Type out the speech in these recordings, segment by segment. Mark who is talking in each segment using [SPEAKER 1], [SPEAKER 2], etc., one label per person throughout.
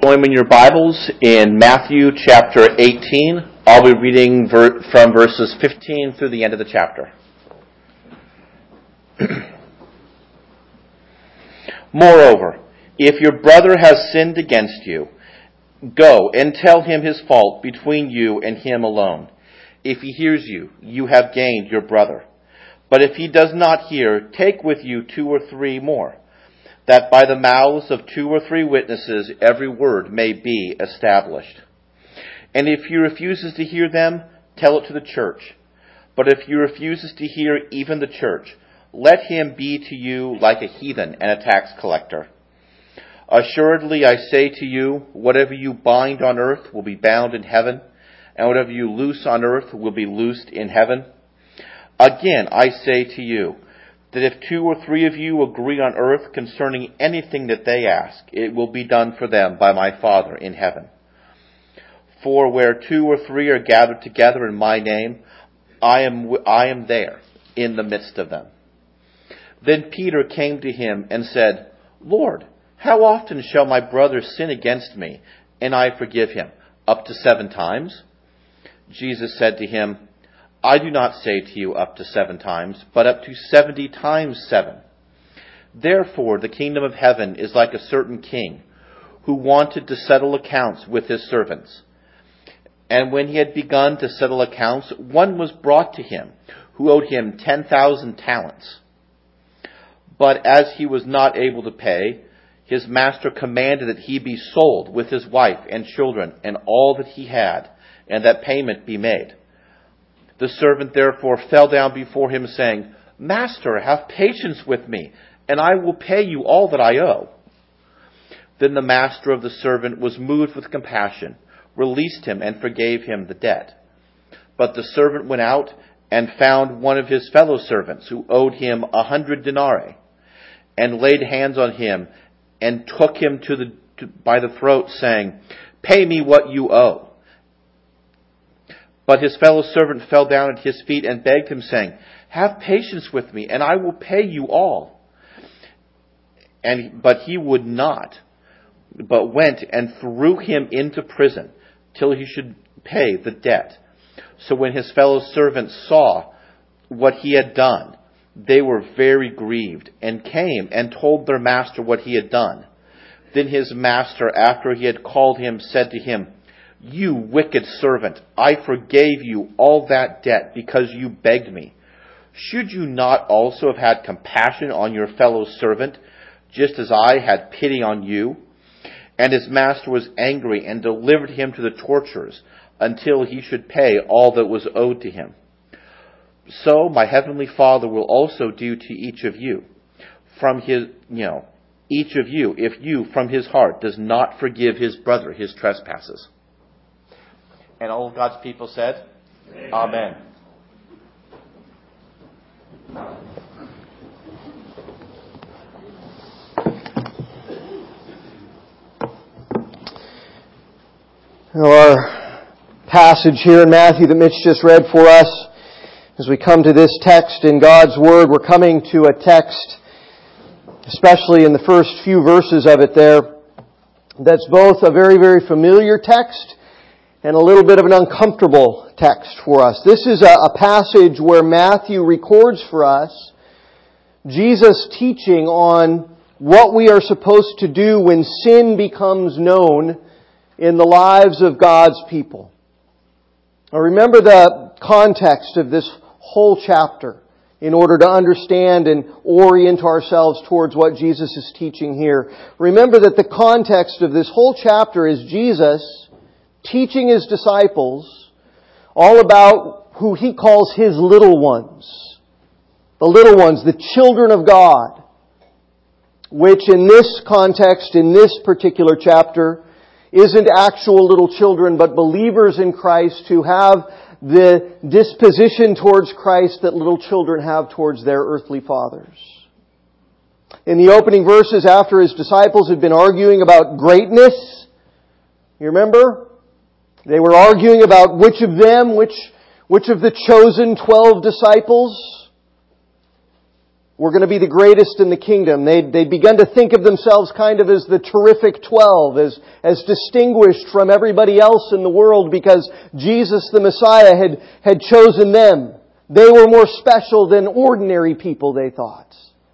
[SPEAKER 1] Join me in your Bibles in Matthew chapter 18. I'll be reading from verses 15 through the end of the chapter. Moreover, if your brother has sinned against you, go and tell him his fault between you and him alone. If he hears you, you have gained your brother. But if he does not hear, take with you 2 or 3 more, that by the mouths of 2 or 3 witnesses every word may be established. And if he refuses to hear them, tell it to the church. But if he refuses to hear even the church, let him be to you like a heathen and a tax collector. Assuredly, I say to you, whatever you bind on earth will be bound in heaven, and whatever you loose on earth will be loosed in heaven. Again, I say to you, that if 2 or 3 of you agree on earth concerning anything that they ask, it will be done for them by my Father in heaven. For where 2 or 3 are gathered together in my name, I am there in the midst of them. Then Peter came to him and said, Lord, how often shall my brother sin against me, and I forgive him? Up to 7 times? Jesus said to him, I do not say to you up to 7 times, but up to 70 times 7. Therefore, the kingdom of heaven is like a certain king who wanted to settle accounts with his servants. And when he had begun to settle accounts, one was brought to him who owed him 10,000 talents. But as he was not able to pay, his master commanded that he be sold with his wife and children and all that he had, and that payment be made. The servant therefore fell down before him, saying, Master, have patience with me, and I will pay you all that I owe. Then the master of the servant was moved with compassion, released him, and forgave him the debt. But the servant went out and found one of his fellow servants who owed him 100 denarii, and laid hands on him and took him by the throat, saying, Pay me what you owe. But his fellow servant fell down at his feet and begged him, saying, Have patience with me, and I will pay you all. But he would not, but went and threw him into prison till he should pay the debt. So when his fellow servants saw what he had done, they were very grieved, and came and told their master what he had done. Then his master, after he had called him, said to him, You wicked servant, I forgave you all that debt because you begged me. Should you not also have had compassion on your fellow servant, just as I had pity on you? And his master was angry and delivered him to the torturers until he should pay all that was owed to him. So my heavenly Father will also do to each of you if you from his heart does not forgive his brother his trespasses. And all of God's people said, Amen.
[SPEAKER 2] Our passage here in Matthew that Mitch just read for us, as we come to this text in God's Word, we're coming to a text, especially in the first few verses of it there, that's both a very, very familiar text and a little bit of an uncomfortable text for us. This is a passage where Matthew records for us Jesus' teaching on what we are supposed to do when sin becomes known in the lives of God's people. Now remember the context of this whole chapter in order to understand and orient ourselves towards what Jesus is teaching here. Remember that the context of this whole chapter is Jesus teaching His disciples all about who He calls His little ones. The little ones, the children of God, which in this context, in this particular chapter, isn't actual little children, but believers in Christ who have the disposition towards Christ that little children have towards their earthly fathers. In the opening verses, after His disciples had been arguing about greatness, you remember? They were arguing about which of the 12 disciples, which of the 12 were going to be the greatest in the kingdom. They'd begun to think of themselves kind of as the terrific 12, as distinguished from everybody else in the world because Jesus the Messiah had chosen them. They were more special than ordinary people, they thought.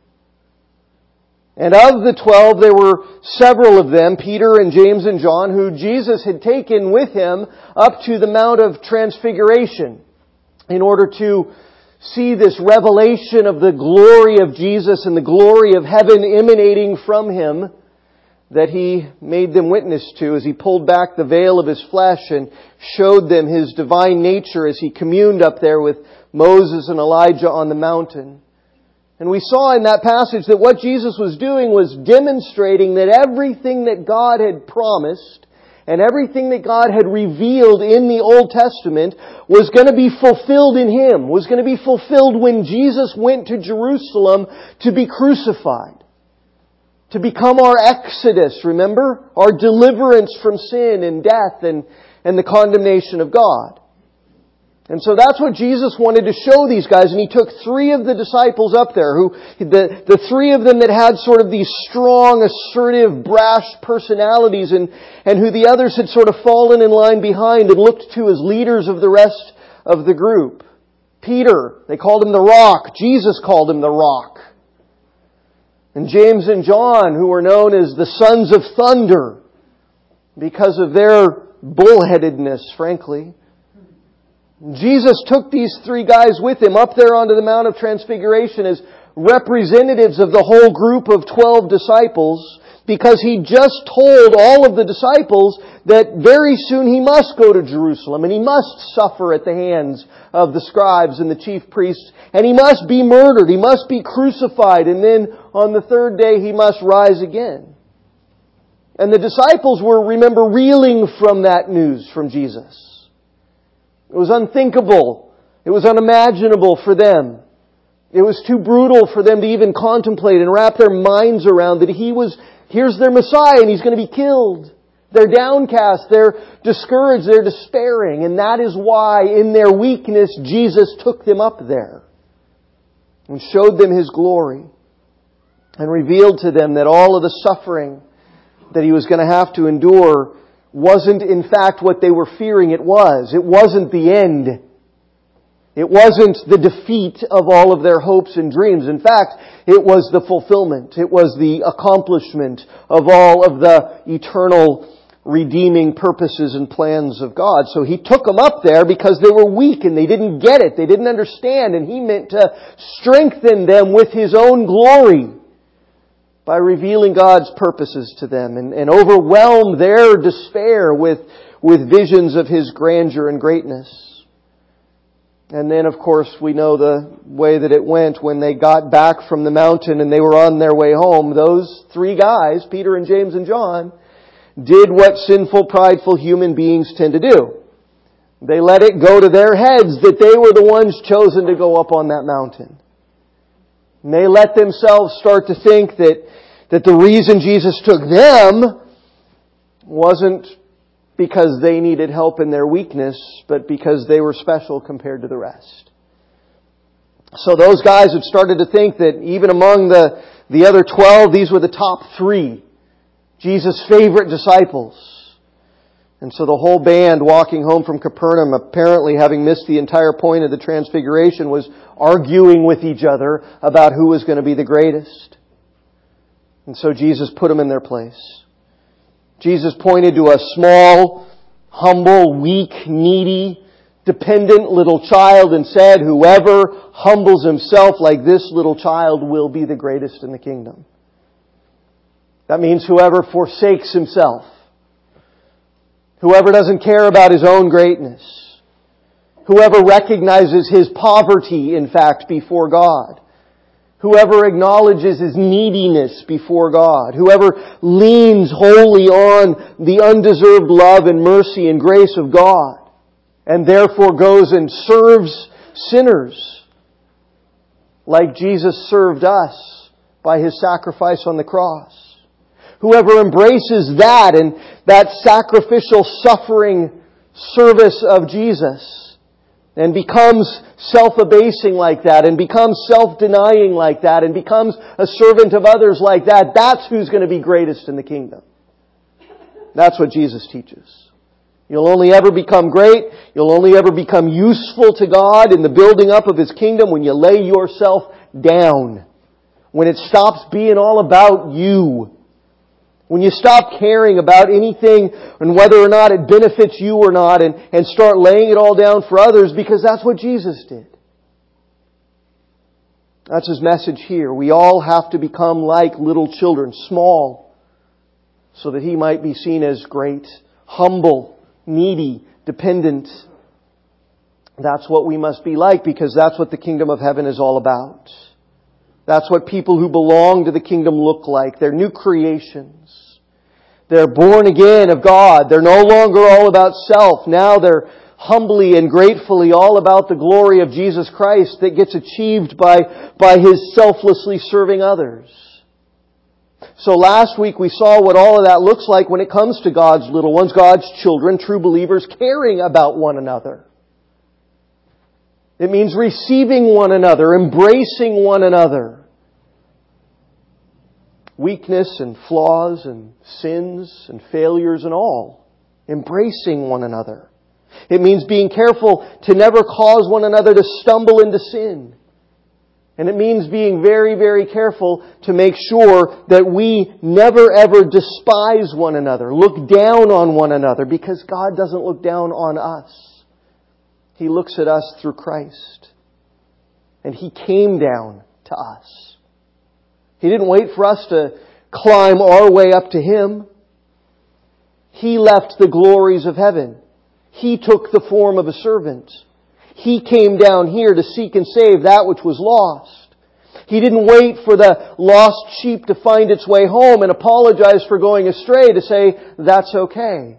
[SPEAKER 2] And of the 12, there were several of them, Peter and James and John, who Jesus had taken with Him up to the Mount of Transfiguration in order to see this revelation of the glory of Jesus and the glory of heaven emanating from Him that He made them witness to as He pulled back the veil of His flesh and showed them His divine nature as He communed up there with Moses and Elijah on the mountain. And we saw in that passage that what Jesus was doing was demonstrating that everything that God had promised and everything that God had revealed in the Old Testament was going to be fulfilled in Him, was going to be fulfilled when Jesus went to Jerusalem to be crucified, to become our exodus, remember? Our deliverance from sin and death and the condemnation of God. And so that's what Jesus wanted to show these guys, and He took 3 of the disciples up there, the 3 of them that had sort of these strong, assertive, brash personalities, and who the others had sort of fallen in line behind and looked to as leaders of the rest of the group. Peter, they called him the Rock. Jesus called him the Rock. And James and John, who were known as the Sons of Thunder, because of their bullheadedness, frankly. Jesus took these 3 guys with Him up there onto the Mount of Transfiguration as representatives of the whole group of 12 disciples because He just told all of the disciples that very soon He must go to Jerusalem and He must suffer at the hands of the scribes and the chief priests and He must be murdered, He must be crucified, and then on the 3rd day He must rise again. And the disciples were, remember, reeling from that news from Jesus. It was unthinkable. It was unimaginable for them. It was too brutal for them to even contemplate and wrap their minds around that here's their Messiah and He's going to be killed. They're downcast, they're discouraged, they're despairing. And that is why in their weakness Jesus took them up there and showed them His glory and revealed to them that all of the suffering that He was going to have to endure wasn't in fact what they were fearing it was. It wasn't the end. It wasn't the defeat of all of their hopes and dreams. In fact, it was the fulfillment. It was the accomplishment of all of the eternal redeeming purposes and plans of God. So He took them up there because they were weak and they didn't get it. They didn't understand, and He meant to strengthen them with His own glory by revealing God's purposes to them and overwhelm their despair with visions of His grandeur and greatness. And then, of course, we know the way that it went when they got back from the mountain and they were on their way home. Those 3 guys, Peter and James and John, did what sinful, prideful human beings tend to do. They let it go to their heads that they were the ones chosen to go up on that mountain. And they let themselves start to think that the reason Jesus took them wasn't because they needed help in their weakness, but because they were special compared to the rest. So those guys had started to think that even among the other 12, these were the top 3, Jesus' favorite disciples. And so the whole band walking home from Capernaum, apparently having missed the entire point of the Transfiguration, was arguing with each other about who was going to be the greatest. And so Jesus put them in their place. Jesus pointed to a small, humble, weak, needy, dependent little child and said, "Whoever humbles himself like this little child will be the greatest in the kingdom." That means whoever forsakes himself. Whoever doesn't care about his own greatness. Whoever recognizes his poverty, in fact, before God. Whoever acknowledges his neediness before God. Whoever leans wholly on the undeserved love and mercy and grace of God. And therefore goes and serves sinners. Like Jesus served us by His sacrifice on the cross. Whoever embraces that and that sacrificial suffering service of Jesus and becomes self-abasing like that, and becomes self-denying like that, and becomes a servant of others like that, that's who's going to be greatest in the kingdom. That's what Jesus teaches. You'll only ever become great, you'll only ever become useful to God in the building up of His kingdom when you lay yourself down. When it stops being all about you. When you stop caring about anything and whether or not it benefits you or not, and start laying it all down for others, because that's what Jesus did. That's His message here. We all have to become like little children, small, so that He might be seen as great, humble, needy, dependent. That's what we must be like, because that's what the kingdom of heaven is all about. That's what people who belong to the kingdom look like. They're new creations. They're born again of God. They're no longer all about self. Now they're humbly and gratefully all about the glory of Jesus Christ that gets achieved by His selflessly serving others. So last week we saw what all of that looks like when it comes to God's little ones, God's children, true believers caring about one another. It means receiving one another, embracing one another. Weakness and flaws and sins and failures and all. Embracing one another. It means being careful to never cause one another to stumble into sin. And it means being very, very careful to make sure that we never ever despise one another, look down on one another, because God doesn't look down on us. He looks at us through Christ. And He came down to us. He didn't wait for us to climb our way up to Him. He left the glories of heaven. He took the form of a servant. He came down here to seek and save that which was lost. He didn't wait for the lost sheep to find its way home and apologize for going astray to say, that's okay.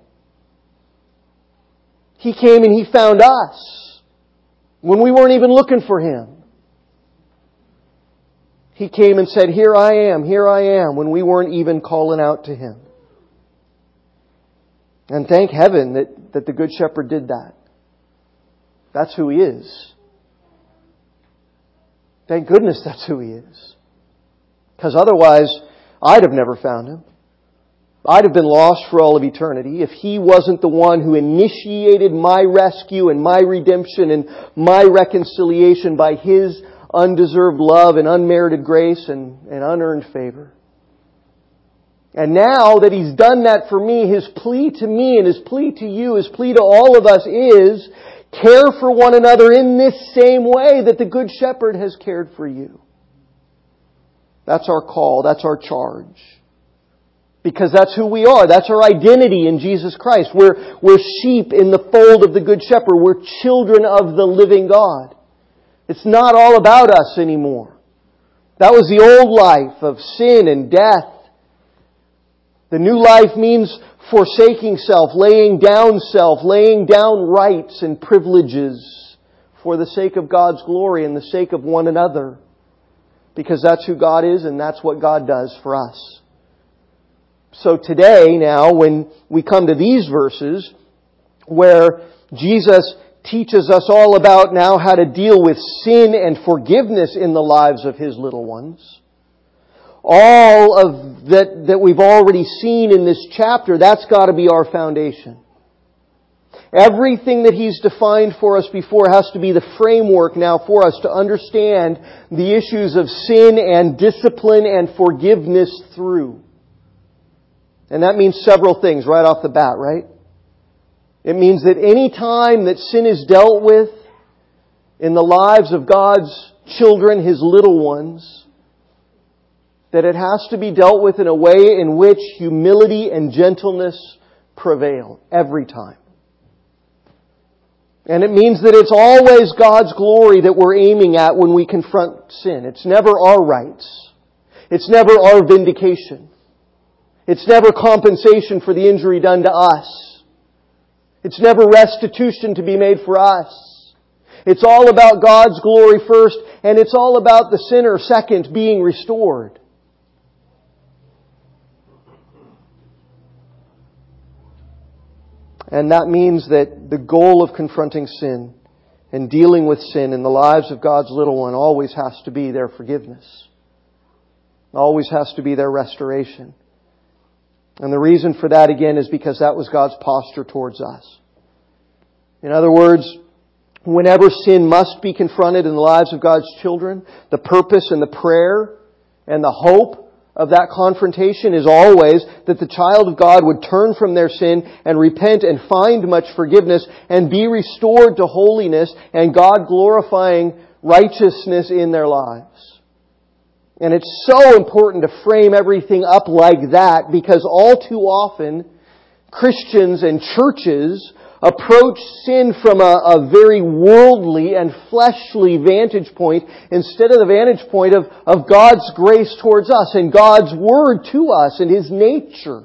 [SPEAKER 2] He came and He found us when we weren't even looking for Him. He came and said, here I am, when we weren't even calling out to Him. And thank heaven that the Good Shepherd did that. That's who He is. Thank goodness that's who He is. Because otherwise, I'd have never found Him. I'd have been lost for all of eternity if He wasn't the one who initiated my rescue and my redemption and my reconciliation by His undeserved love and unmerited grace and unearned favor. And now that He's done that for me, His plea to me and His plea to you, His plea to all of us is, care for one another in this same way that the Good Shepherd has cared for you. That's our call. That's our charge. Because that's who we are. That's our identity in Jesus Christ. We're sheep in the fold of the Good Shepherd. We're children of the living God. It's not all about us anymore. That was the old life of sin and death. The new life means forsaking self, laying down rights and privileges for the sake of God's glory and the sake of one another. Because that's who God is and that's what God does for us. So today, now, when we come to these verses, where Jesus teaches us all about now how to deal with sin and forgiveness in the lives of His little ones, all of that we've already seen in this chapter, that's got to be our foundation. Everything that He's defined for us before has to be the framework now for us to understand the issues of sin and discipline and forgiveness through. And that means several things right off the bat, right? It means that any time that sin is dealt with in the lives of God's children, His little ones, that it has to be dealt with in a way in which humility and gentleness prevail every time. And it means that it's always God's glory that we're aiming at when we confront sin. It's never our rights. It's never our vindication. It's never compensation for the injury done to us. It's never restitution to be made for us. It's all about God's glory first, and it's all about the sinner second being restored. And that means that the goal of confronting sin and dealing with sin in the lives of God's little one always has to be their forgiveness. Always has to be their restoration. And the reason for that, again, is because that was God's posture towards us. In other words, whenever sin must be confronted in the lives of God's children, the purpose and the prayer and the hope of that confrontation is always that the child of God would turn from their sin and repent and find much forgiveness and be restored to holiness and God-glorifying righteousness in their lives. And it's so important to frame everything up like that, because all too often Christians and churches approach sin from a very worldly and fleshly vantage point instead of the vantage point of God's grace towards us and God's Word to us and His nature.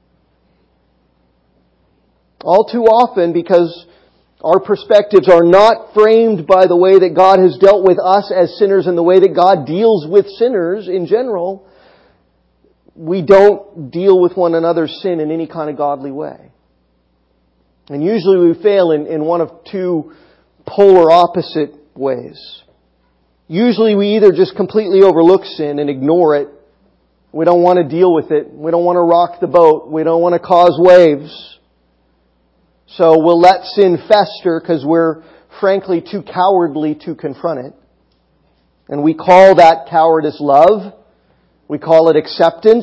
[SPEAKER 2] All too often, because our perspectives are not framed by the way that God has dealt with us as sinners and the way that God deals with sinners in general, we don't deal with one another's sin in any kind of godly way. And usually we fail in one of two polar opposite ways. Usually we either just completely overlook sin and ignore it. We don't want to deal with it. We don't want to rock the boat. We don't want to cause waves. So we'll let sin fester because we're frankly too cowardly to confront it. And we call that cowardice love. We call it acceptance.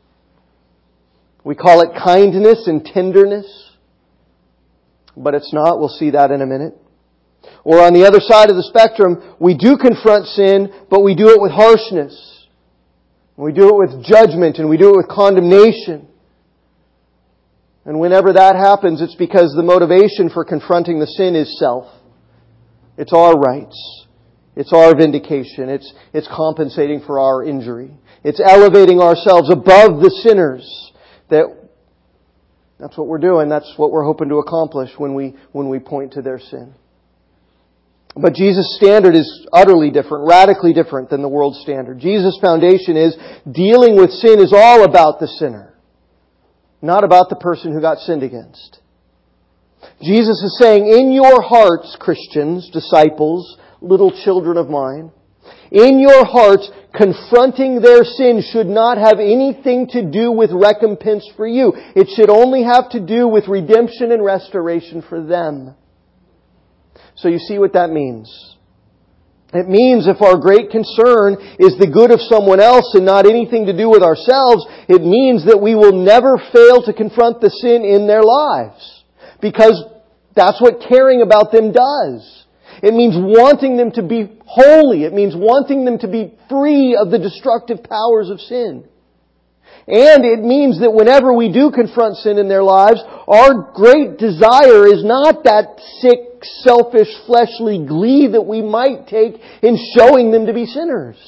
[SPEAKER 2] We call it kindness and tenderness. But it's not. We'll see that in a minute. Or on the other side of the spectrum, we do confront sin, but we do it with harshness. We do it with judgment, and we do it with condemnation. And whenever that happens, it's because the motivation for confronting the sin is self. It's our rights. It's our vindication. It's compensating for our injury. It's elevating ourselves above the sinners. That's what we're doing. That's what we're hoping to accomplish when we point to their sin. But Jesus' standard is utterly different, radically different than the world's standard. Jesus' foundation is dealing with sin is all about the sinner, not about the person who got sinned against. Jesus is saying, in your hearts, Christians, disciples, little children of mine, in your hearts, confronting their sin should not have anything to do with recompense for you. It should only have to do with redemption and restoration for them. So you see what that means. It means if our great concern is the good of someone else and not anything to do with ourselves, it means that we will never fail to confront the sin in their lives. Because that's what caring about them does. It means wanting them to be holy. It means wanting them to be free of the destructive powers of sin. And it means that whenever we do confront sin in their lives, our great desire is not that sick, selfish, fleshly glee that we might take in showing them to be sinners.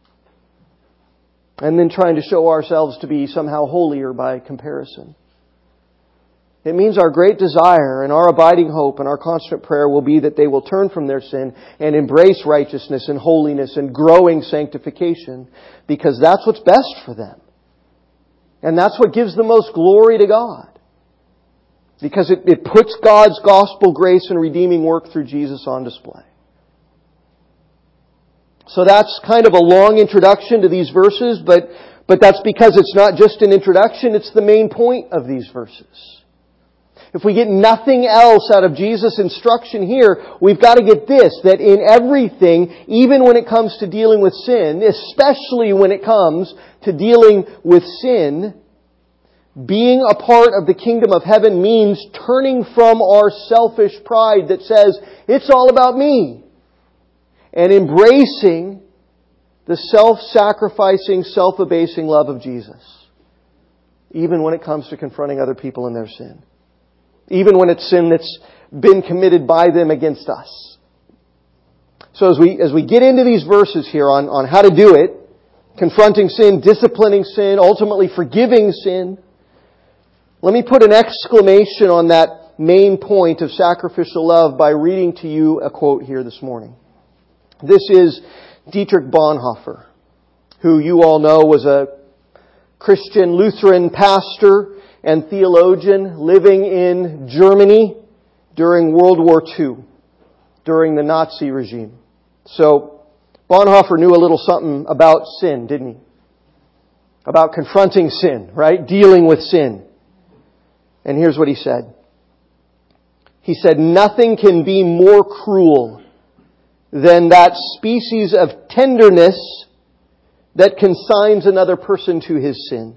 [SPEAKER 2] And then trying to show ourselves to be somehow holier by comparison. It means our great desire and our abiding hope and our constant prayer will be that they will turn from their sin and embrace righteousness and holiness and growing sanctification, because that's what's best for them. And that's what gives the most glory to God. Because it puts God's gospel grace and redeeming work through Jesus on display. So that's kind of a long introduction to these verses, but that's because it's not just an introduction, it's the main point of these verses. If we get nothing else out of Jesus' instruction here, we've got to get this, that in everything, even when it comes to dealing with sin, especially when it comes to dealing with sin, being a part of the kingdom of heaven means turning from our selfish pride that says, it's all about me, and embracing the self-sacrificing, self-abasing love of Jesus, even when it comes to confronting other people in their sin. Even when it's sin that's been committed by them against us. So as we get into these verses here on how to do it, confronting sin, disciplining sin, ultimately forgiving sin, let me put an exclamation on that main point of sacrificial love by reading to you a quote here this morning. This is Dietrich Bonhoeffer, who you all know was a Christian Lutheran pastor and theologian living in Germany during World War II. during the Nazi regime. So Bonhoeffer knew a little something about sin, didn't he? About confronting sin, right? Dealing with sin. And here's what he said. He said, nothing can be more cruel than that species of tenderness that consigns another person to his sin.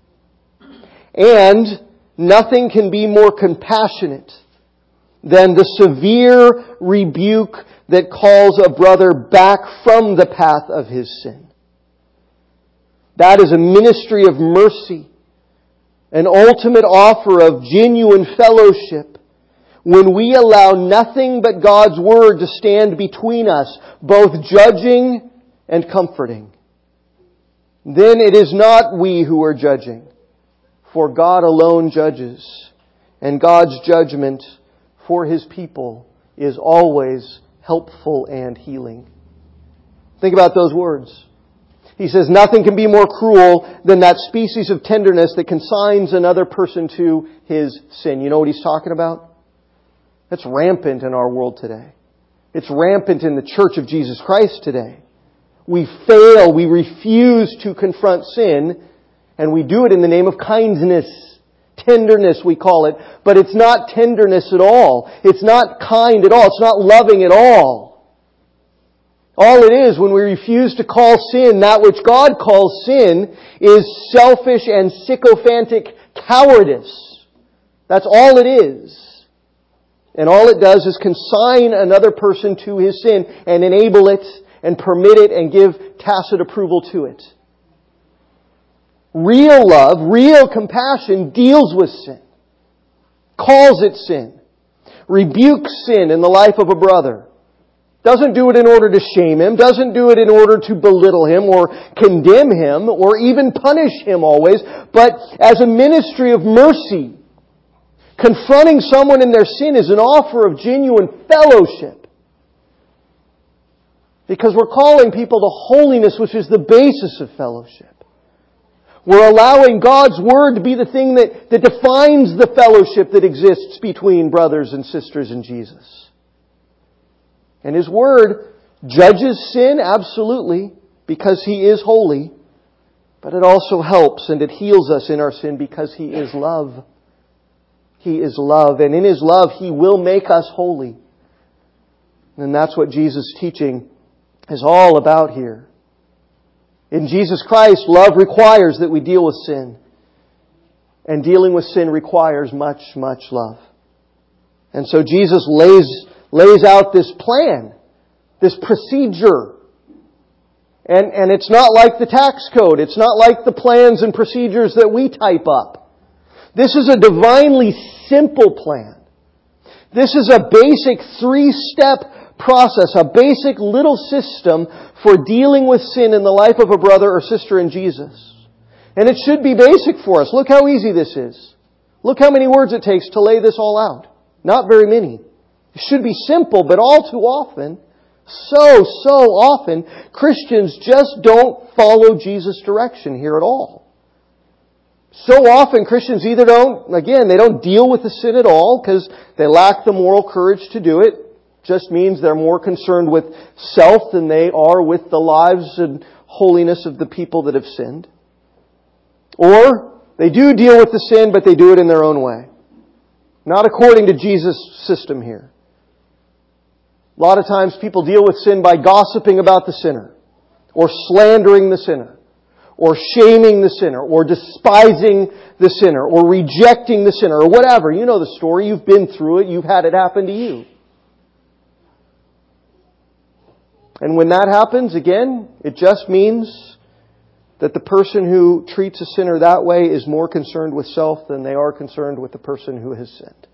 [SPEAKER 2] And nothing can be more compassionate than the severe rebuke that calls a brother back from the path of his sin. That is a ministry of mercy, an ultimate offer of genuine fellowship, when we allow nothing but God's Word to stand between us, both judging and comforting. Then it is not we who are judging, for God alone judges, and God's judgment for His people is always helpful and healing. Think about those words. He says, nothing can be more cruel than that species of tenderness that consigns another person to his sin. You know what he's talking about? That's rampant in our world today. It's rampant in the Church of Jesus Christ today. We fail, we refuse to confront sin, and we do it in the name of kindness. Tenderness, we call it. But it's not tenderness at all. It's not kind at all. It's not loving at all. All it is, when we refuse to call sin that which God calls sin, is selfish and sycophantic cowardice. That's all it is. And all it does is consign another person to his sin and enable it and permit it and give tacit approval to it. Real love, real compassion deals with sin. Calls it sin. Rebukes sin in the life of a brother. Doesn't do it in order to shame him. Doesn't do it in order to belittle him or condemn him or even punish him always. But as a ministry of mercy. Confronting someone in their sin is an offer of genuine fellowship. Because we're calling people to holiness, which is the basis of fellowship. We're allowing God's Word to be the thing that defines the fellowship that exists between brothers and sisters in Jesus. And His Word judges sin, absolutely, because He is holy. But it also helps and it heals us in our sin because He is love. He is love, and in His love He will make us holy. And that's what Jesus' teaching is all about here. In Jesus Christ, love requires that we deal with sin. And dealing with sin requires much, much love. And so Jesus lays out this plan, this procedure. And it's not like the tax code. It's not like the plans and procedures that we type up. This is a divinely simple plan. This is a basic 3-step process, a basic little system for dealing with sin in the life of a brother or sister in Jesus. And it should be basic for us. Look how easy this is. Look how many words it takes to lay this all out. Not very many. It should be simple, but all too often, so often, Christians just don't follow Jesus' direction here at all. So often Christians either they don't deal with the sin at all because they lack the moral courage to do it. Just means they're more concerned with self than they are with the lives and holiness of the people that have sinned. Or they do deal with the sin, but they do it in their own way. Not according to Jesus' system here. A lot of times people deal with sin by gossiping about the sinner, or slandering the sinner, or shaming the sinner, or despising the sinner, or rejecting the sinner, or whatever. You know the story. You've been through it. You've had it happen to you. And when that happens, again, it just means that the person who treats a sinner that way is more concerned with self than they are concerned with the person who has sinned.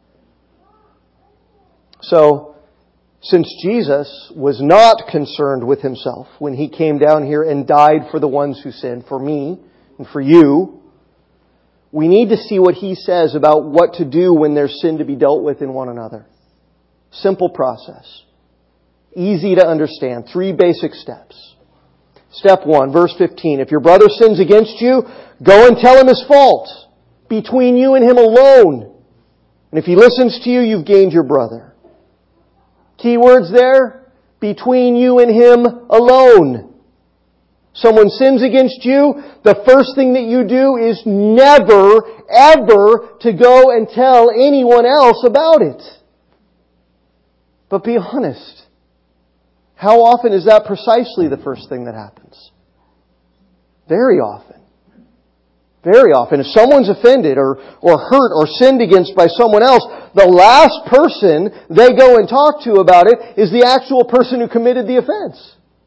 [SPEAKER 2] So, since Jesus was not concerned with Himself when He came down here and died for the ones who sinned, for me and for you, we need to see what He says about what to do when there's sin to be dealt with in one another. Simple process. Easy to understand. 3 basic steps. Step 1, verse 15. If your brother sins against you, go and tell him his fault. Between you and him alone. And if he listens to you, you've gained your brother. Key words there, between you and Him alone. Someone sins against you, the first thing that you do is never, ever to go and tell anyone else about it. But be honest. How often is that precisely the first thing that happens? Very often. Very often. If someone's offended or hurt or sinned against by someone else, the last person they go and talk to about it is the actual person who committed the offense.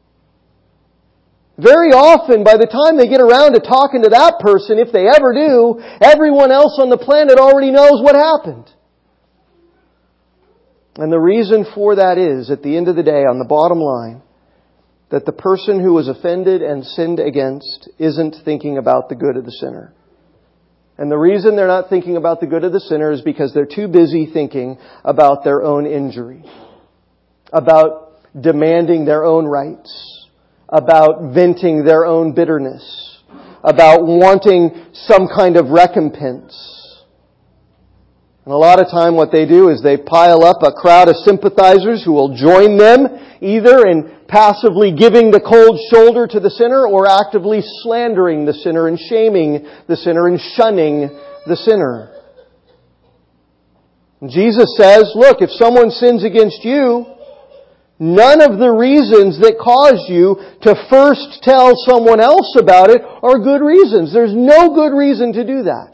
[SPEAKER 2] Very often, by the time they get around to talking to that person, if they ever do, everyone else on the planet already knows what happened. And the reason for that is, at the end of the day, on the bottom line, that the person who was offended and sinned against isn't thinking about the good of the sinner. And the reason they're not thinking about the good of the sinner is because they're too busy thinking about their own injury, about demanding their own rights, about venting their own bitterness, about wanting some kind of recompense. And a lot of time what they do is they pile up a crowd of sympathizers who will join them either in passively giving the cold shoulder to the sinner or actively slandering the sinner and shaming the sinner and shunning the sinner. And Jesus says, look, if someone sins against you, none of the reasons that cause you to first tell someone else about it are good reasons. There's no good reason to do that.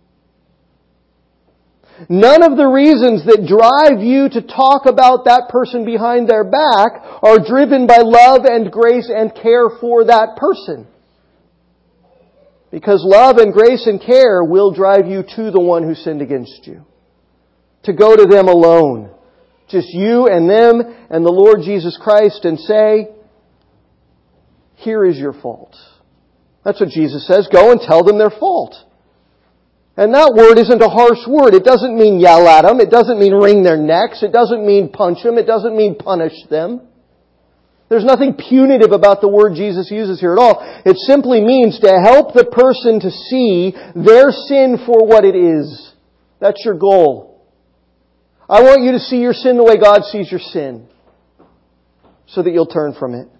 [SPEAKER 2] None of the reasons that drive you to talk about that person behind their back are driven by love and grace and care for that person. Because love and grace and care will drive you to the one who sinned against you. To go to them alone. Just you and them and the Lord Jesus Christ and say, here is your fault. That's what Jesus says. Go and tell them their fault. And that word isn't a harsh word. It doesn't mean yell at them. It doesn't mean wring their necks. It doesn't mean punch them. It doesn't mean punish them. There's nothing punitive about the word Jesus uses here at all. It simply means to help the person to see their sin for what it is. That's your goal. I want you to see your sin the way God sees your sin, so that you'll turn from it.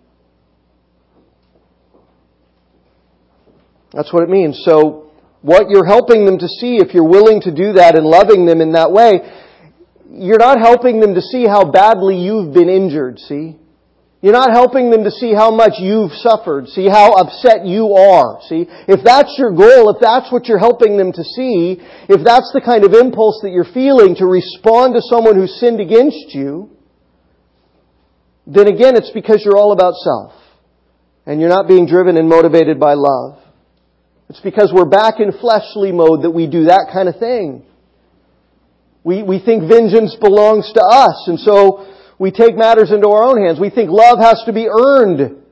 [SPEAKER 2] That's what it means. So, what you're helping them to see, if you're willing to do that and loving them in that way, you're not helping them to see how badly you've been injured, see? You're not helping them to see how much you've suffered, see how upset you are, see? If that's your goal, if that's what you're helping them to see, if that's the kind of impulse that you're feeling to respond to someone who sinned against you, then again, it's because you're all about self. And you're not being driven and motivated by love. It's because we're back in fleshly mode that we do that kind of thing. We think vengeance belongs to us, and so we take matters into our own hands. We think love has to be earned.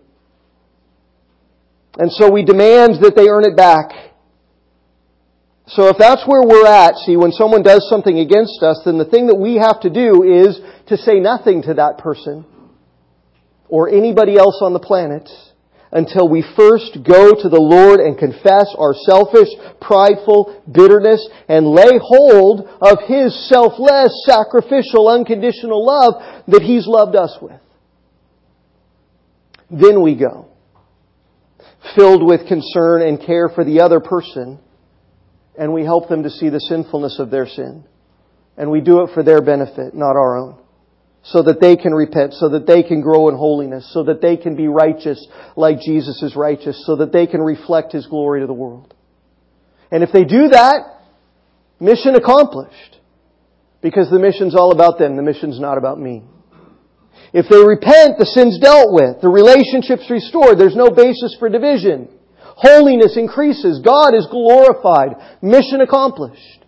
[SPEAKER 2] And so we demand that they earn it back. So if that's where we're at, see, when someone does something against us, then the thing that we have to do is to say nothing to that person or anybody else on the planet until we first go to the Lord and confess our selfish, prideful bitterness and lay hold of His selfless, sacrificial, unconditional love that He's loved us with. Then we go, filled with concern and care for the other person, and we help them to see the sinfulness of their sin. And we do it for their benefit, not our own. So that they can repent, so that they can grow in holiness, so that they can be righteous like Jesus is righteous, so that they can reflect His glory to the world. And if they do that, mission accomplished. Because the mission's all about them, the mission's not about me. If they repent, the sin's dealt with, the relationship's restored, there's no basis for division. Holiness increases, God is glorified, mission accomplished.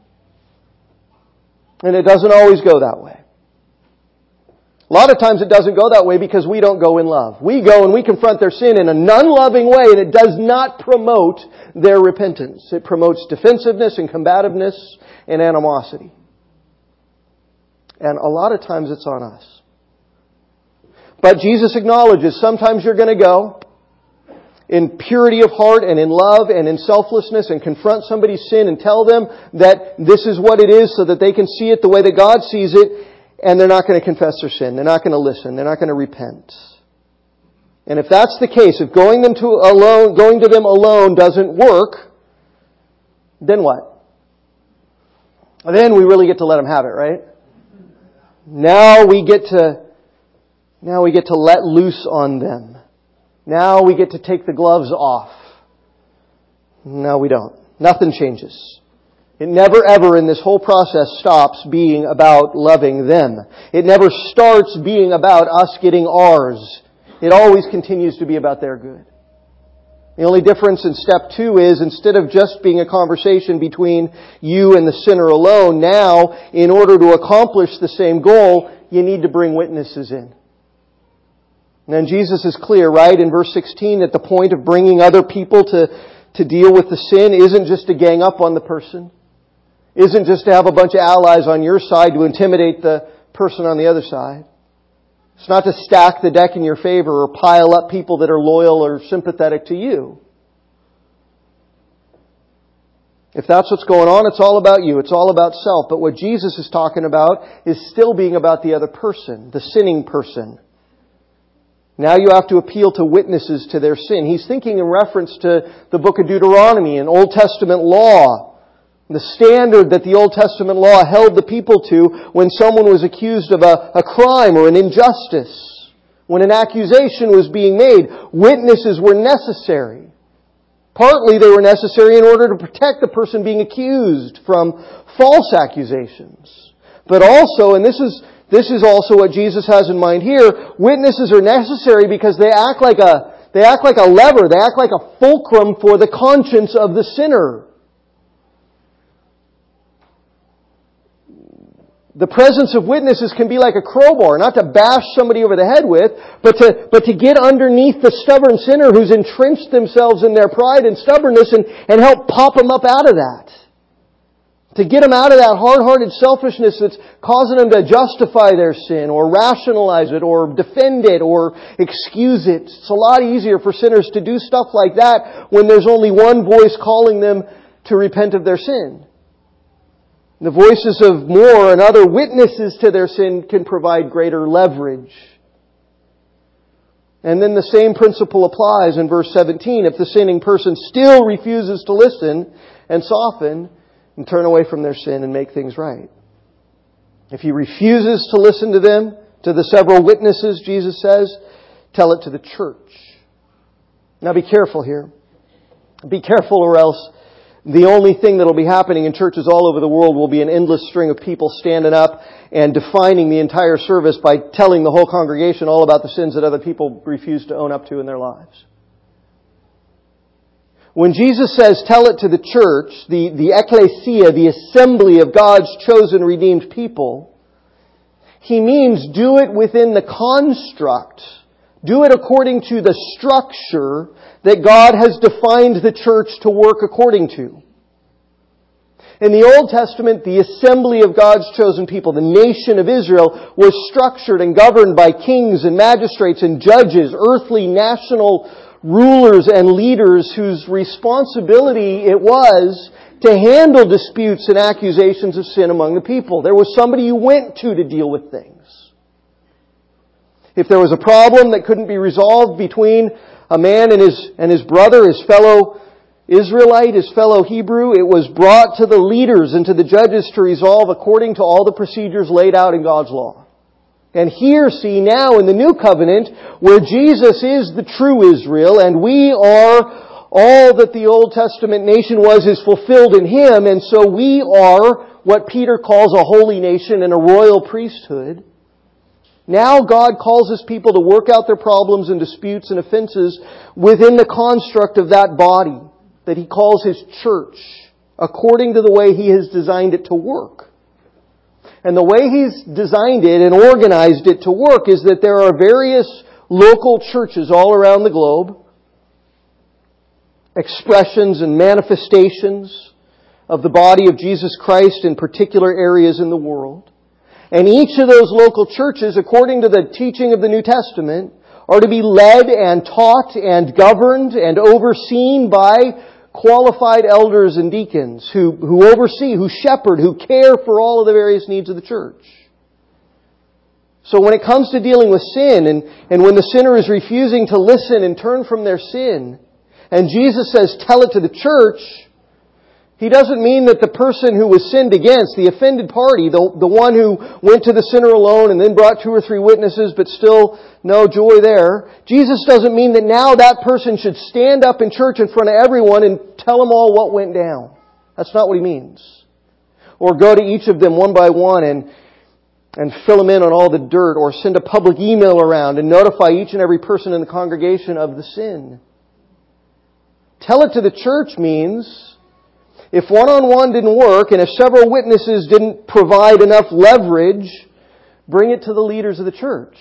[SPEAKER 2] And it doesn't always go that way. A lot of times it doesn't go that way because we don't go in love. We go and we confront their sin in an unloving way, and it does not promote their repentance. It promotes defensiveness and combativeness and animosity. And a lot of times it's on us. But Jesus acknowledges sometimes you're going to go in purity of heart and in love and in selflessness and confront somebody's sin and tell them that this is what it is so that they can see it the way that God sees it. and they're not going to confess their sin. They're not going to listen. They're not going to repent. And if that's the case, if going to them alone doesn't work, then what? Then we really get to let them have it, right? Now we get to let loose on them. Now we get to take the gloves off. No, we don't. Nothing changes. It never ever in this whole process stops being about loving them. It never starts being about us getting ours. It always continues to be about their good. The only difference in step 2 is instead of just being a conversation between you and the sinner alone, now, in order to accomplish the same goal, you need to bring witnesses in. And then Jesus is clear, right, in verse 16, that the point of bringing other people to deal with the sin isn't just to gang up on the person, isn't just to have a bunch of allies on your side to intimidate the person on the other side. It's not to stack the deck in your favor or pile up people that are loyal or sympathetic to you. If that's what's going on, it's all about you. It's all about self. But what Jesus is talking about is still being about the other person, the sinning person. Now you have to appeal to witnesses to their sin. He's thinking in reference to the book of Deuteronomy, an Old Testament law. The standard that the Old Testament law held the people to when someone was accused of a crime or an injustice. When an accusation was being made, witnesses were necessary. Partly they were necessary in order to protect the person being accused from false accusations. But also, and this is also what Jesus has in mind here, witnesses are necessary because they act like a lever, they act like a fulcrum for the conscience of the sinner. The presence of witnesses can be like a crowbar, not to bash somebody over the head with, but to get underneath the stubborn sinner who's entrenched themselves in their pride and stubbornness and help pop them up out of that. To get them out of that hard-hearted selfishness that's causing them to justify their sin or rationalize it or defend it or excuse it. It's a lot easier for sinners to do stuff like that when there's only one voice calling them to repent of their sin. The voices of more and other witnesses to their sin can provide greater leverage. And then the same principle applies in verse 17. If the sinning person still refuses to listen and soften and turn away from their sin and make things right. If he refuses to listen to them, to the several witnesses, Jesus says, tell it to the church. Now be careful here. Be careful or else the only thing that will be happening in churches all over the world will be an endless string of people standing up and defining the entire service by telling the whole congregation all about the sins that other people refuse to own up to in their lives. When Jesus says, tell it to the church, the ecclesia, the assembly of God's chosen redeemed people, He means do it within the construct. Do it according to the structure that God has defined the church to work according to. In the Old Testament, the assembly of God's chosen people, the nation of Israel, was structured and governed by kings and magistrates and judges, earthly national rulers and leaders whose responsibility it was to handle disputes and accusations of sin among the people. There was somebody you went to deal with things. If there was a problem that couldn't be resolved between a man and his brother, his fellow Israelite, his fellow Hebrew, it was brought to the leaders and to the judges to resolve according to all the procedures laid out in God's law. And here, see, now in the New Covenant, where Jesus is the true Israel, and we are all that the Old Testament nation was is fulfilled in Him, and so we are what Peter calls a holy nation and a royal priesthood. Now God calls His people to work out their problems and disputes and offenses within the construct of that body that He calls His church, according to the way He has designed it to work. And the way He's designed it and organized it to work is that there are various local churches all around the globe, expressions and manifestations of the body of Jesus Christ in particular areas in the world. And each of those local churches, according to the teaching of the New Testament, are to be led and taught and governed and overseen by qualified elders and deacons who oversee, who shepherd, who care for all of the various needs of the church. So when it comes to dealing with sin, and when the sinner is refusing to listen and turn from their sin, and Jesus says, tell it to the church, He doesn't mean that the person who was sinned against, the offended party, the one who went to the sinner alone and then brought 2 or 3 witnesses, but still no joy there. Jesus doesn't mean that now that person should stand up in church in front of everyone and tell them all what went down. That's not what He means. Or go to each of them one by one and fill them in on all the dirt, or send a public email around and notify each and every person in the congregation of the sin. Tell it to the church means, if one-on-one didn't work and if several witnesses didn't provide enough leverage, bring it to the leaders of the church.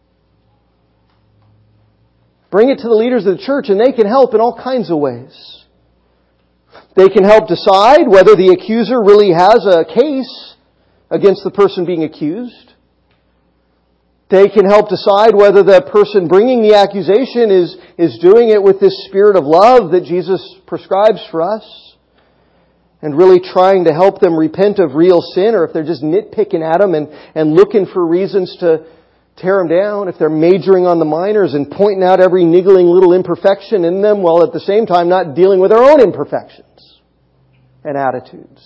[SPEAKER 2] Bring it to the leaders of the church, and they can help in all kinds of ways. They can help decide whether the accuser really has a case against the person being accused. They can help decide whether the person bringing the accusation is doing it with this spirit of love that Jesus prescribes for us, and really trying to help them repent of real sin, or if they're just nitpicking at them and looking for reasons to tear them down, if they're majoring on the minors and pointing out every niggling little imperfection in them, while at the same time not dealing with their own imperfections and attitudes.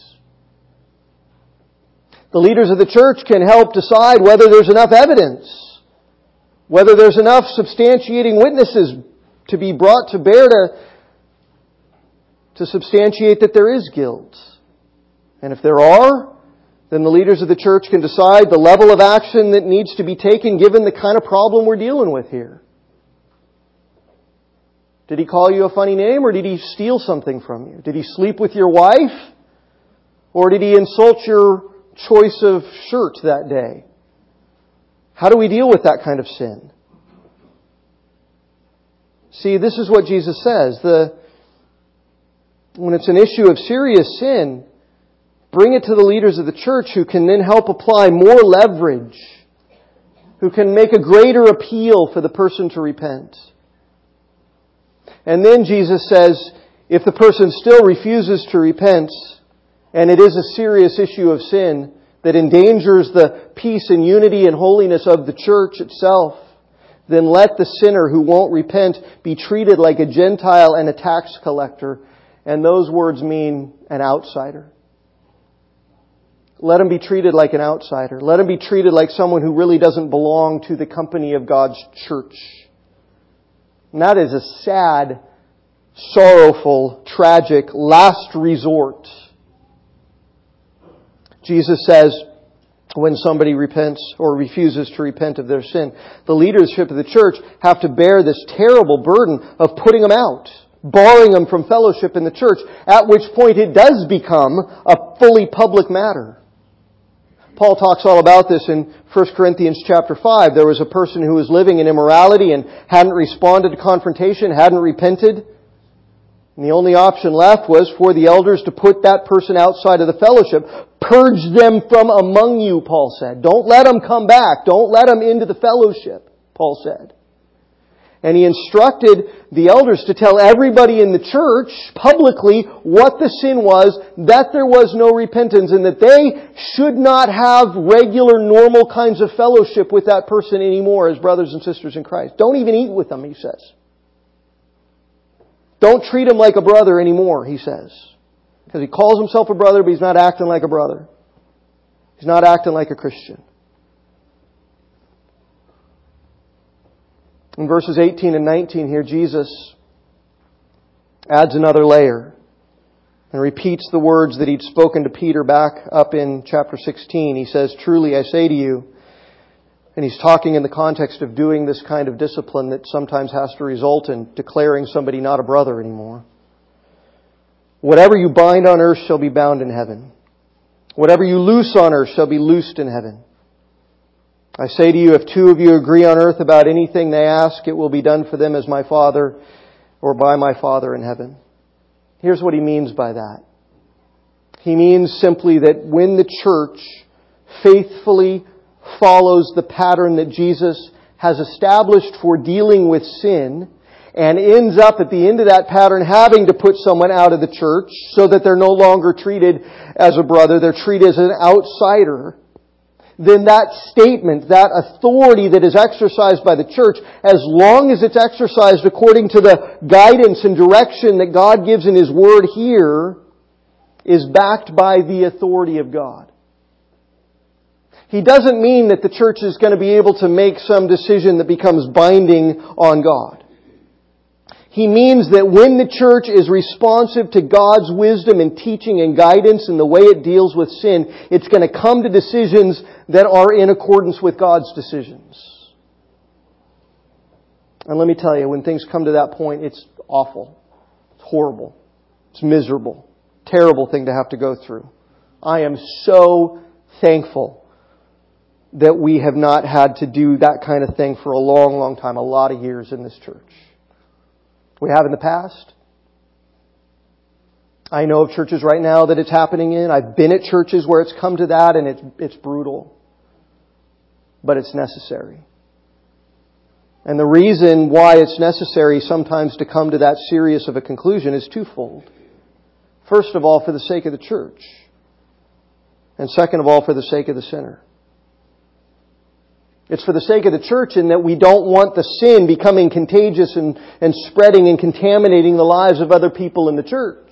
[SPEAKER 2] The leaders of the church can help decide whether there's enough evidence, whether there's enough substantiating witnesses to be brought to bear to substantiate that there is guilt. And if there are, then the leaders of the church can decide the level of action that needs to be taken given the kind of problem we're dealing with here. Did he call you a funny name, or did he steal something from you? Did he sleep with your wife? Or did he insult your choice of shirt that day? How do we deal with that kind of sin? See, this is what Jesus says. When it's an issue of serious sin, bring it to the leaders of the church, who can then help apply more leverage, who can make a greater appeal for the person to repent. And then Jesus says, if the person still refuses to repent, and it is a serious issue of sin that endangers the peace and unity and holiness of the church itself, then let the sinner who won't repent be treated like a Gentile and a tax collector. And those words mean an outsider. Let him be treated like an outsider. Let him be treated like someone who really doesn't belong to the company of God's church. And that is a sad, sorrowful, tragic, last resort. Jesus says, when somebody repents or refuses to repent of their sin, the leadership of the church have to bear this terrible burden of putting them out, barring them from fellowship in the church, at which point it does become a fully public matter. Paul talks all about this in 1 Corinthians chapter 5. There was a person who was living in immorality and hadn't responded to confrontation, hadn't repented. And the only option left was for the elders to put that person outside of the fellowship. Purge them from among you, Paul said. Don't let them come back. Don't let them into the fellowship, Paul said. And he instructed the elders to tell everybody in the church publicly what the sin was, that there was no repentance, and that they should not have regular, normal kinds of fellowship with that person anymore as brothers and sisters in Christ. Don't even eat with them, he says. Don't treat him like a brother anymore, he says. Because he calls himself a brother, but he's not acting like a brother. He's not acting like a Christian. In verses 18 and 19 here, Jesus adds another layer and repeats the words that he'd spoken to Peter back up in chapter 16. He says, truly I say to you, and he's talking in the context of doing this kind of discipline that sometimes has to result in declaring somebody not a brother anymore. Whatever you bind on earth shall be bound in heaven. Whatever you loose on earth shall be loosed in heaven. I say to you, if 2 of you agree on earth about anything they ask, it will be done for them as my Father or by my Father in heaven. Here's what he means by that. He means simply that when the church faithfully follows the pattern that Jesus has established for dealing with sin, and ends up at the end of that pattern having to put someone out of the church so that they're no longer treated as a brother, they're treated as an outsider, then that statement, that authority that is exercised by the church, as long as it's exercised according to the guidance and direction that God gives in His Word here, is backed by the authority of God. He doesn't mean that the church is going to be able to make some decision that becomes binding on God. He means that when the church is responsive to God's wisdom and teaching and guidance and the way it deals with sin, it's going to come to decisions that are in accordance with God's decisions. And let me tell you, when things come to that point, it's awful. It's horrible. It's miserable. Terrible thing to have to go through. I am so thankful that we have not had to do that kind of thing for a long, long time, a lot of years in this church. We have in the past. I know of churches right now that it's happening in. I've been at churches where it's come to that, and it's brutal. But it's necessary. And the reason why it's necessary sometimes to come to that serious of a conclusion is twofold. First of all, for the sake of the church. And second of all, for the sake of the sinner. It's for the sake of the church in that we don't want the sin becoming contagious and spreading and contaminating the lives of other people in the church.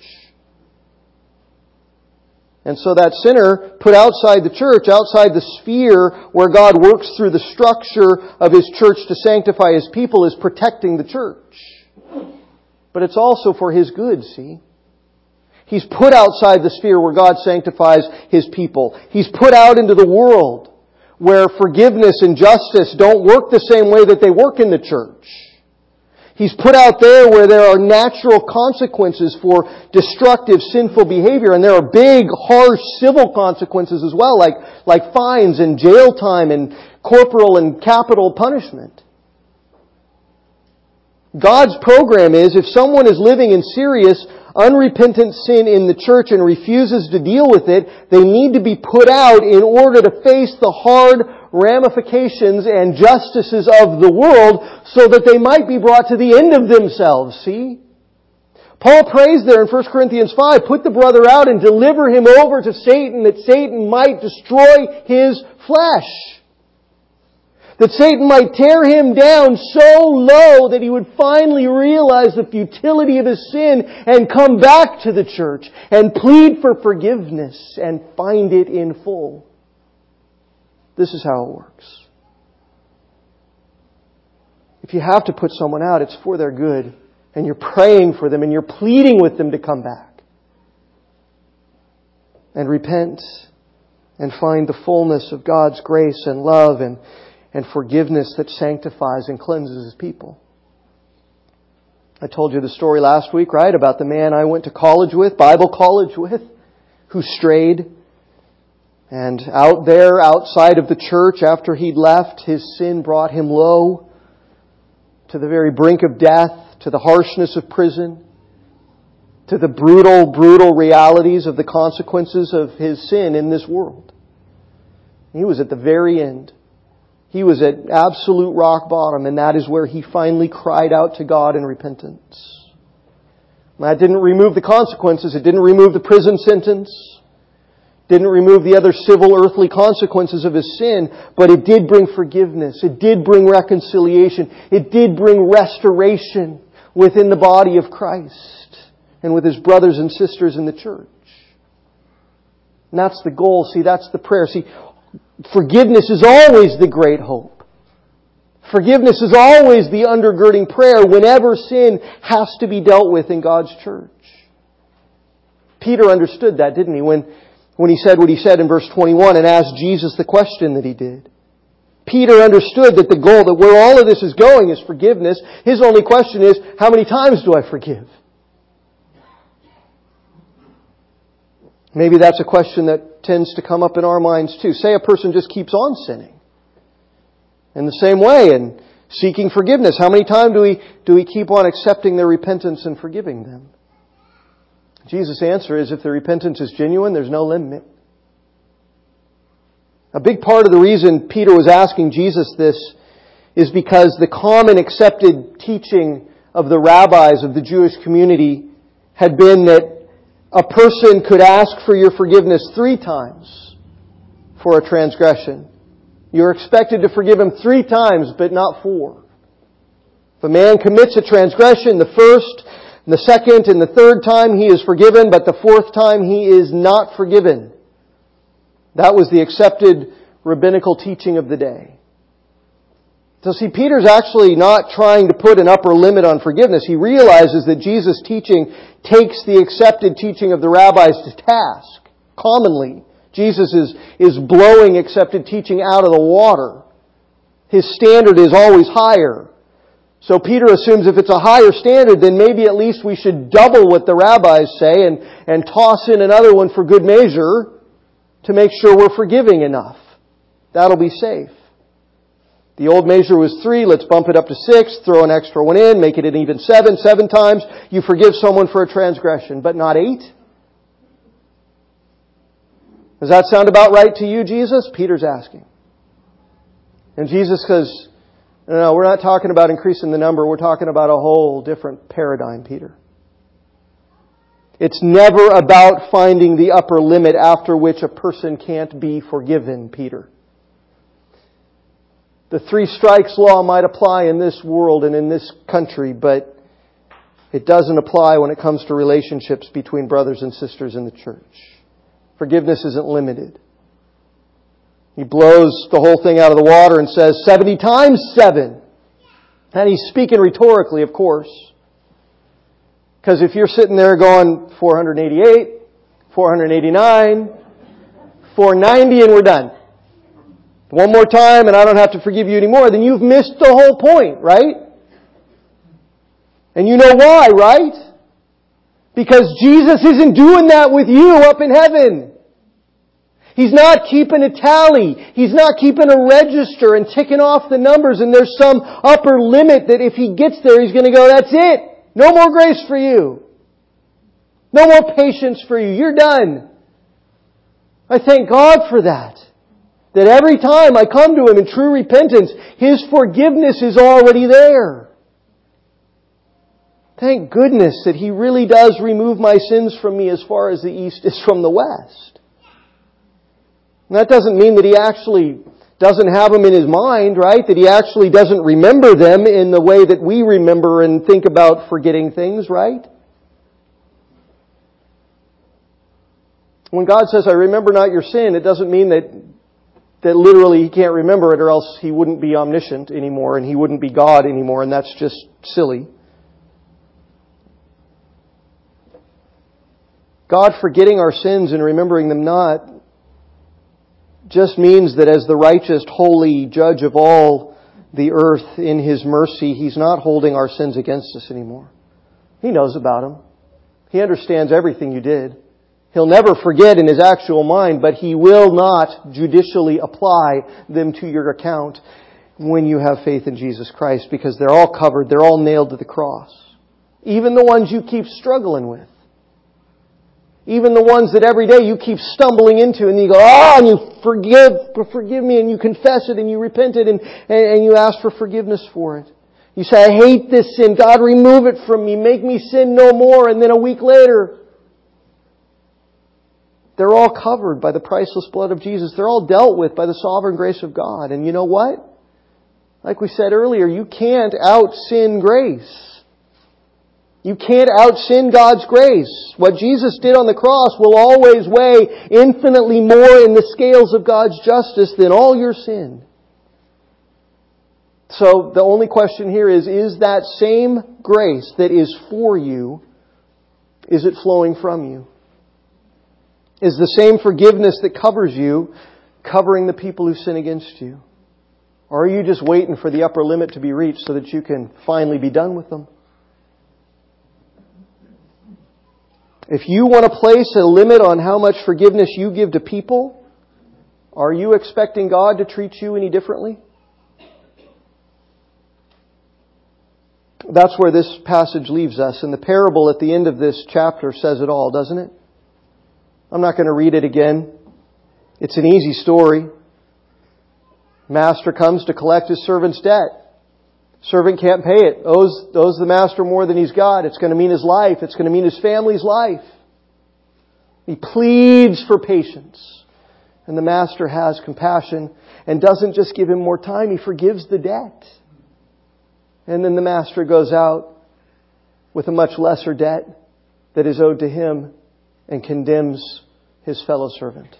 [SPEAKER 2] And so that sinner put outside the church, outside the sphere where God works through the structure of His church to sanctify His people, is protecting the church. But it's also for His good, see? He's put outside the sphere where God sanctifies His people. He's put out into the world where forgiveness and justice don't work the same way that they work in the church. He's put out there where there are natural consequences for destructive, sinful behavior, and there are big, harsh civil consequences as well, like fines and jail time and corporal and capital punishment. God's program is, if someone is living in serious, unrepentant sin in the church and refuses to deal with it, they need to be put out in order to face the hard ramifications and justices of the world so that they might be brought to the end of themselves, see? Paul prays there in 1 Corinthians 5, put the brother out and deliver him over to Satan that Satan might destroy his flesh. That Satan might tear him down so low that he would finally realize the futility of his sin and come back to the church and plead for forgiveness and find it in full. This is how it works. If you have to put someone out, it's for their good, and you're praying for them and you're pleading with them to come back and repent and find the fullness of God's grace and love and forgiveness that sanctifies and cleanses His people. I told you the story last week, right? About the man I went to college with, Bible college with, who strayed. And out there, outside of the church, after he'd left, his sin brought him low to the very brink of death, to the harshness of prison, to the brutal, brutal realities of the consequences of his sin in this world. He was at the very end. He was at absolute rock bottom, and that is where he finally cried out to God in repentance. That didn't remove the consequences. It didn't remove the prison sentence. Didn't remove the other civil earthly consequences of his sin, but it did bring forgiveness. It did bring reconciliation. It did bring restoration within the body of Christ and with His brothers and sisters in the church. And that's the goal. See, that's the prayer. See, forgiveness is always the great hope. Forgiveness is always the undergirding prayer whenever sin has to be dealt with in God's church. Peter understood that, didn't he? When he said what he said in verse 21 and asked Jesus the question that he did. Peter understood that the goal, that where all of this is going is forgiveness. His only question is, how many times do I forgive? Maybe that's a question that tends to come up in our minds too. Say a person just keeps on sinning in the same way and seeking forgiveness. How many times do we keep on accepting their repentance and forgiving them? Jesus' answer is, if the repentance is genuine, there's no limit. A big part of the reason Peter was asking Jesus this is because the common accepted teaching of the rabbis of the Jewish community had been that a person could ask for your forgiveness 3 times for a transgression. You're expected to forgive him 3 times, but not 4. If a man commits a transgression, the first, the second, and the third time he is forgiven, but the 4th time he is not forgiven. That was the accepted rabbinical teaching of the day. So see, Peter's actually not trying to put an upper limit on forgiveness. He realizes that Jesus' teaching takes the accepted teaching of the rabbis to task. Commonly, Jesus is blowing accepted teaching out of the water. His standard is always higher. So Peter assumes if it's a higher standard, then maybe at least we should double what the rabbis say and toss in another one for good measure to make sure we're forgiving enough. That'll be safe. The old measure was 3, let's bump it up to 6, throw an extra one in, make it an even 7. 7 times you forgive someone for a transgression, but not 8? Does that sound about right to you, Jesus? Peter's asking. And Jesus says, no, we're not talking about increasing the number, we're talking about a whole different paradigm, Peter. It's never about finding the upper limit after which a person can't be forgiven, Peter. The 3 strikes law might apply in this world and in this country, but it doesn't apply when it comes to relationships between brothers and sisters in the church. Forgiveness isn't limited. He blows the whole thing out of the water and says 70 times 7. And he's speaking rhetorically, of course. Because if you're sitting there going 488, 489, 490 and we're done. One more time and I don't have to forgive you anymore, then you've missed the whole point, right? And you know why, right? Because Jesus isn't doing that with you up in heaven. He's not keeping a tally. He's not keeping a register and ticking off the numbers and there's some upper limit that if He gets there, He's going to go, that's it. No more grace for you. No more patience for you. You're done. I thank God for that. That every time I come to Him in true repentance, His forgiveness is already there. Thank goodness that He really does remove my sins from me as far as the east is from the west. And that doesn't mean that He actually doesn't have them in His mind, right? That He actually doesn't remember them in the way that we remember and think about forgetting things, right? When God says, I remember not your sin, it doesn't mean that literally He can't remember it or else He wouldn't be omniscient anymore and He wouldn't be God anymore, and that's just silly. God forgetting our sins and remembering them not just means that as the righteous, holy judge of all the earth in His mercy, He's not holding our sins against us anymore. He knows about them. He understands everything you did. He'll never forget in His actual mind, but He will not judicially apply them to your account when you have faith in Jesus Christ, because they're all covered, they're all nailed to the cross. Even the ones you keep struggling with. Even the ones that every day you keep stumbling into and you go, and you forgive me, and you confess it and you repent it and you ask for forgiveness for it. You say, I hate this sin. God, remove it from me. Make me sin no more. And then a week later, they're all covered by the priceless blood of Jesus. They're all dealt with by the sovereign grace of God. And you know what? Like we said earlier, you can't out-sin grace. You can't out-sin God's grace. What Jesus did on the cross will always weigh infinitely more in the scales of God's justice than all your sin. So the only question here is that same grace that is for you, is it flowing from you? Is the same forgiveness that covers you covering the people who sin against you? Or are you just waiting for the upper limit to be reached so that you can finally be done with them? If you want to place a limit on how much forgiveness you give to people, are you expecting God to treat you any differently? That's where this passage leaves us. And the parable at the end of this chapter says it all, doesn't it? I'm not going to read it again. It's an easy story. Master comes to collect his servant's debt. Servant can't pay it. Owes the master more than he's got. It's going to mean his life. It's going to mean his family's life. He pleads for patience. And the master has compassion and doesn't just give him more time, he forgives the debt. And then the master goes out with a much lesser debt that is owed to him and condemns his fellow servant.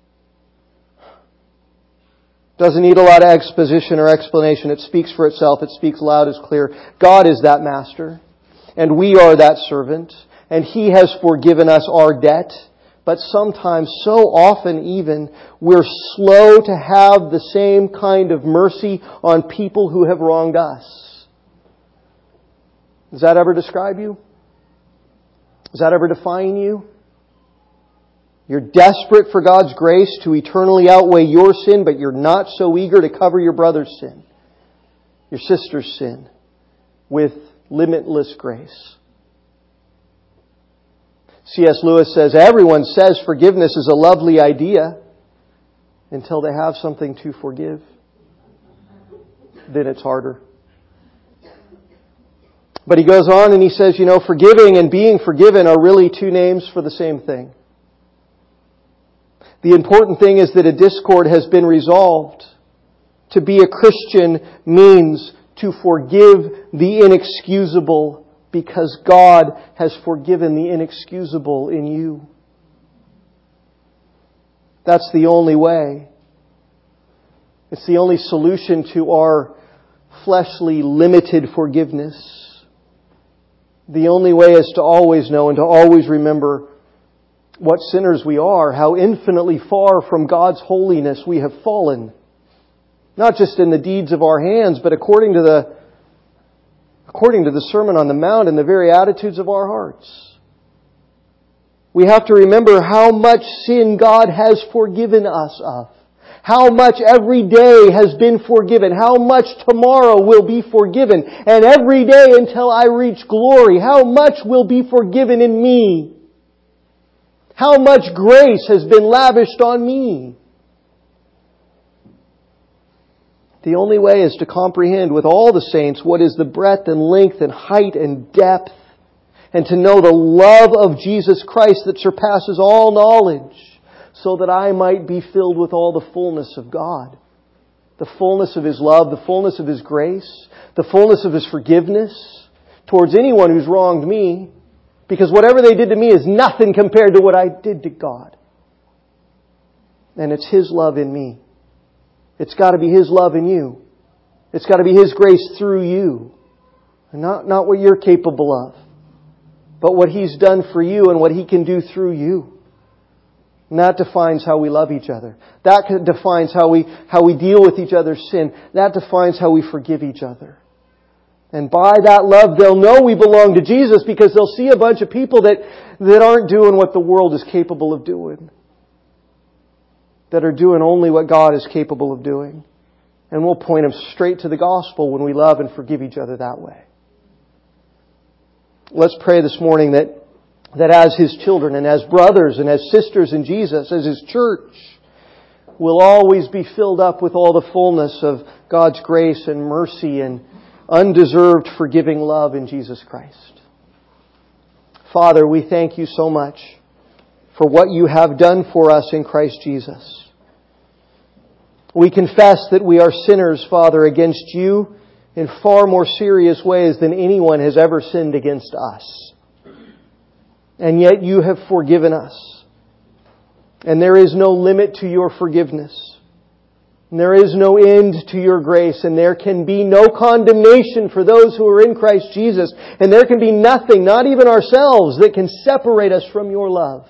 [SPEAKER 2] Doesn't need a lot of exposition or explanation. It speaks for itself. It speaks loud as clear. God is that master, and we are that servant, and He has forgiven us our debt. But sometimes, so often even, we're slow to have the same kind of mercy on people who have wronged us. Does that ever describe you? Does that ever define you? You're desperate for God's grace to eternally outweigh your sin, but you're not so eager to cover your brother's sin, your sister's sin, with limitless grace. C.S. Lewis says, everyone says forgiveness is a lovely idea until they have something to forgive. Then it's harder. But he goes on and he says, forgiving and being forgiven are really two names for the same thing. The important thing is that a discord has been resolved. To be a Christian means to forgive the inexcusable because God has forgiven the inexcusable in you. That's the only way. It's the only solution to our fleshly, limited forgiveness. The only way is to always know and to always remember what sinners we are, how infinitely far from God's holiness we have fallen. Not just in the deeds of our hands, but according to the Sermon on the Mount and the very attitudes of our hearts. We have to remember how much sin God has forgiven us of. How much every day has been forgiven. How much tomorrow will be forgiven. And every day until I reach glory, how much will be forgiven in me. How much grace has been lavished on me. The only way is to comprehend with all the saints what is the breadth and length and height and depth, and to know the love of Jesus Christ that surpasses all knowledge, so that I might be filled with all the fullness of God. The fullness of His love, the fullness of His grace, the fullness of His forgiveness towards anyone who's wronged me. Because whatever they did to me is nothing compared to what I did to God. And it's His love in me. It's got to be His love in you. It's got to be His grace through you. And not what you're capable of, but what He's done for you and what He can do through you. And that defines how we love each other. That defines how we deal with each other's sin. That defines how we forgive each other. And by that love, they'll know we belong to Jesus because they'll see a bunch of people that aren't doing what the world is capable of doing. That are doing only what God is capable of doing. And we'll point them straight to the gospel when we love and forgive each other that way. Let's pray this morning that as His children and as brothers and as sisters in Jesus, as His church, we'll always be filled up with all the fullness of God's grace and mercy and undeserved forgiving love in Jesus Christ. Father, we thank You so much for what You have done for us in Christ Jesus. We confess that we are sinners, Father, against You in far more serious ways than anyone has ever sinned against us. And yet You have forgiven us. And there is no limit to Your forgiveness. And there is no end to Your grace, and there can be no condemnation for those who are in Christ Jesus. And there can be nothing, not even ourselves, that can separate us from Your love.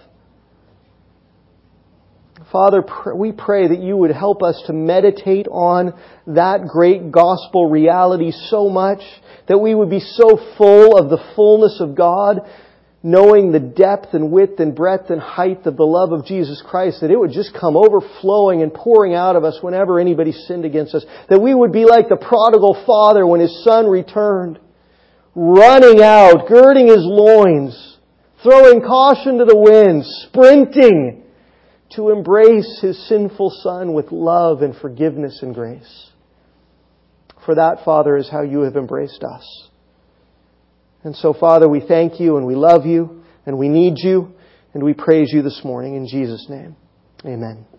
[SPEAKER 2] Father, we pray that You would help us to meditate on that great gospel reality so much that we would be so full of the fullness of God, knowing the depth and width and breadth and height of the love of Jesus Christ, that it would just come overflowing and pouring out of us whenever anybody sinned against us. That we would be like the prodigal father when his son returned, running out, girding his loins, throwing caution to the wind, sprinting to embrace his sinful son with love and forgiveness and grace. For that, Father, is how You have embraced us. And so, Father, we thank You and we love You and we need You and we praise You this morning in Jesus' name. Amen.